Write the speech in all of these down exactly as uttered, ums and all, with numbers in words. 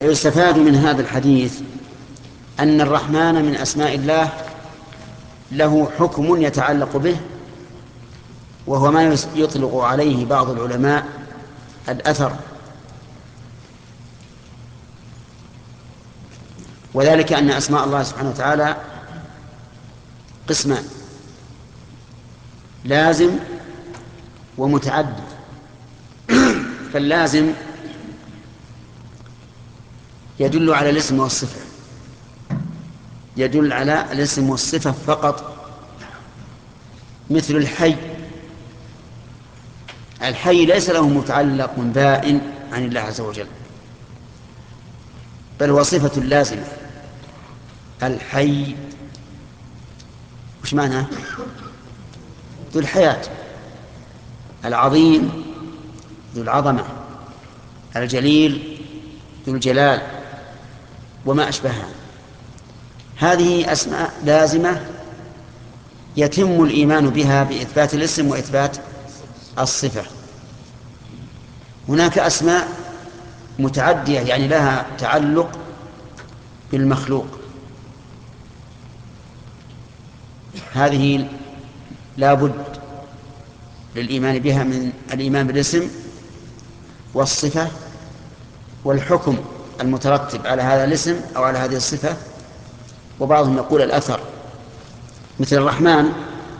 يستفاد من هذا الحديث أن الرحمن من أسماء الله له حكم يتعلق به، وهو ما يطلق عليه بعض العلماء الأثر، وذلك أن أسماء الله سبحانه وتعالى قسمان: لازم ومتعدد. فاللازم يدل على الاسم والصفة، يدل على الاسم والصفة فقط، مثل الحي. الحي ليس له متعلق بائن عن الله عز وجل، بل هو صفة لازمة. الحي وش معناه؟ ذو الحياة، العظيم ذو العظمة، الجليل ذو الجلال، وما أشبهها. هذه أسماء لازمة يتم الإيمان بها بإثبات الاسم وإثبات الصفة. هناك أسماء متعدية، يعني لها تعلق بالمخلوق، هذه لا بد للإيمان بها من الإيمان بالاسم والصفة والحكم المترتب على هذا الاسم أو على هذه الصفة. وبعضهم يقول الأثر، مثل الرحمن.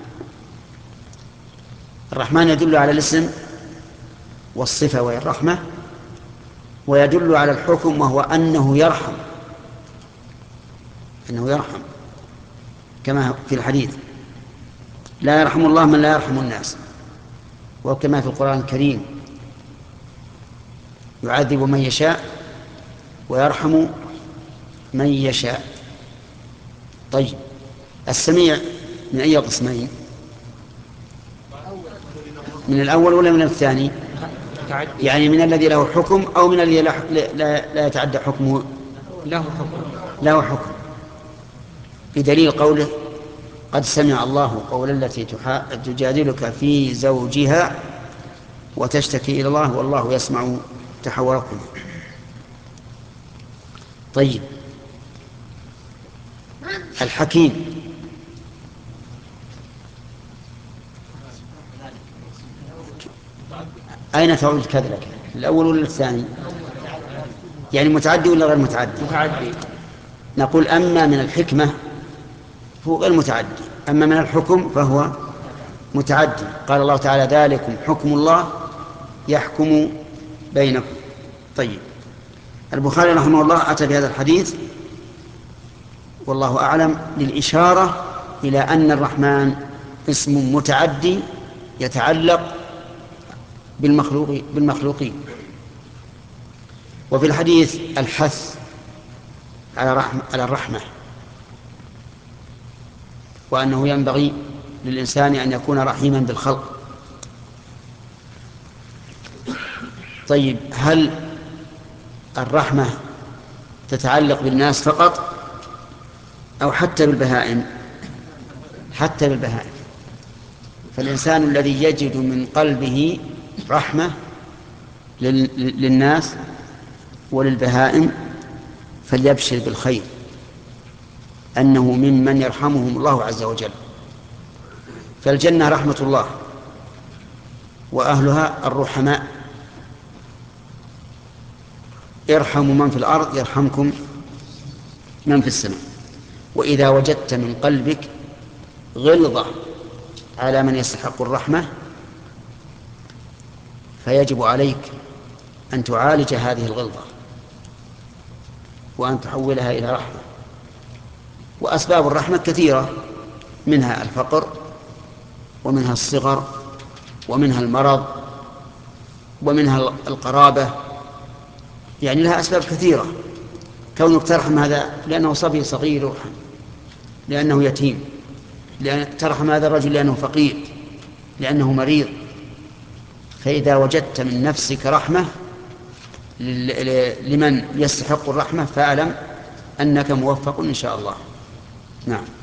الرحمن يدل على الاسم والصفة وهي الرحمة، ويدل على الحكم وهو أنه يرحم، أنه يرحم كما في الحديث: لا يرحم الله من لا يرحم الناس. وكما في القرآن الكريم: يعذب من يشاء ويرحم من يشاء. طيب، السميع من أي قسمين؟ من الأول ولا من الثاني؟ يعني من الذي له حكم أو من الذي لا, لا, لا يتعدى حكمه؟ له حكم. له حكم، بدليل قوله: قد سمع الله قول التي تجادلك في زوجها وتشتكي إلى الله والله يسمع تحوركم. طيب، الحكيم أين تعود الكذلك؟ الأول ولا الثاني؟ يعني متعدي ولا غير متعدي؟ متعدي. نقول أما من الحكمة هو غير متعدي، أما من الحكم فهو متعدي. قال الله تعالى: ذلكم حكم الله يحكم بينكم. طيب، البخاري رحمه الله أتى بهذا الحديث والله أعلم للإشارة إلى أن الرحمن اسم متعدي يتعلق بالمخلوق بالمخلوقين. وفي الحديث الحث على رحمة على الرحمة، وأنه ينبغي للإنسان أن يكون رحيما بالخلق. طيب، هل الرحمة تتعلق بالناس فقط أو حتى بالبهائم؟ حتى بالبهائم. فالإنسان الذي يجد من قلبه رحمة للناس وللبهائم فليبشر بالخير، أنه ممن يرحمهم الله عز وجل. فالجنة رحمة الله وأهلها الرحماء. ارحموا من في الأرض يرحمكم من في السماء. وإذا وجدت من قلبك غلظة على من يستحق الرحمة فيجب عليك أن تعالج هذه الغلظة وأن تحولها إلى رحمة. وأسباب الرحمة كثيرة، منها الفقر، ومنها الصغر، ومنها المرض، ومنها القرابة، يعني لها أسباب كثيرة. كونك ترحم هذا لأنه صبي صغير، لأنه يتيم، لأن ترحم هذا الرجل لأنه فقير، لأنه مريض. فإذا وجدت من نفسك رحمة لمن يستحق الرحمة فاعلم أنك موفق إن شاء الله. نعم.